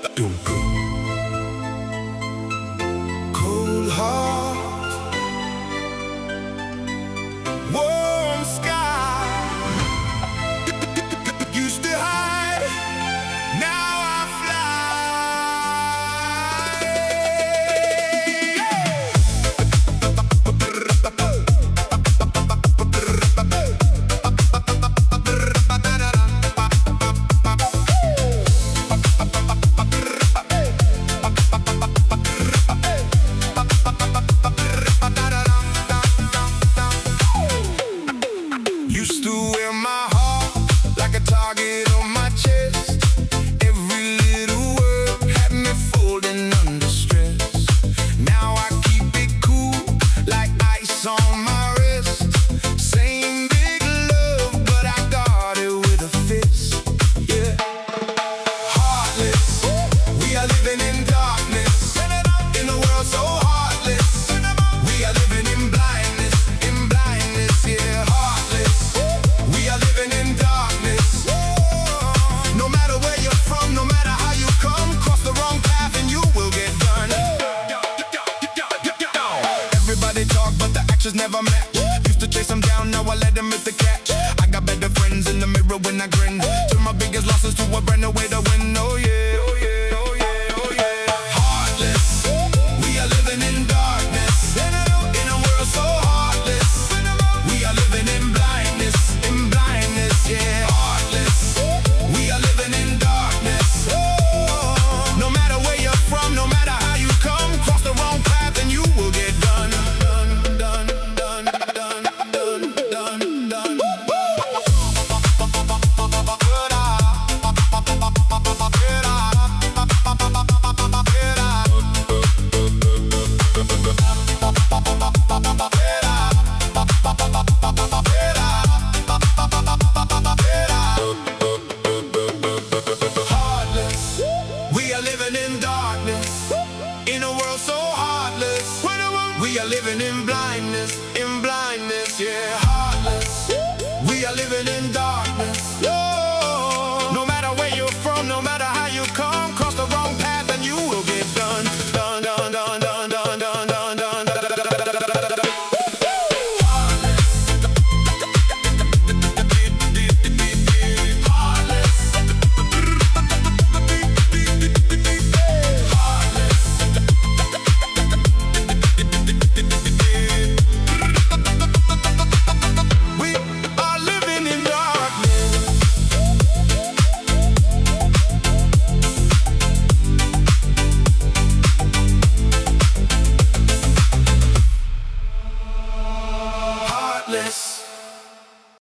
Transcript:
Cold heart, warm sky. Used to hide, now I used to wear my heart like a target on my chest. Every little word had me folding under stress. Now I keep it cool like ice on my wrist. Same big love, but I guard it with a fist. Yeah. Heartless, we are living in darkness. In a world so heartless, we are living in blindness, yeah. Heartless, we are living in darkness. No matter where you're from, no matter how you come, cross the wrong path and you will get done. Everybody talk, but the actions never match. Used to chase them down, now I let them hit the catch. I got better friends in the mirror when I grin. Turn my biggest losses to a brand new way to win. Oh yeah, oh yeah, oh yeah, oh yeah. Heartless, we are living in darkness. In a world so heartless, we are living in blindness, yeah. Heartless, we are living in darkness. No matter where you're from, no matter how you come, cross the wrong path and you will get done. Done, done, done, done, done, done. Heartless, we are living in darkness. In a world so heartless, we are living in blindness, yeah. Heartless, we are living in darkness. No matter where you're from, no matter how you come, cross the wrong path and you will get done. Done, done, done, done, done, done, done, done, done. Heartless.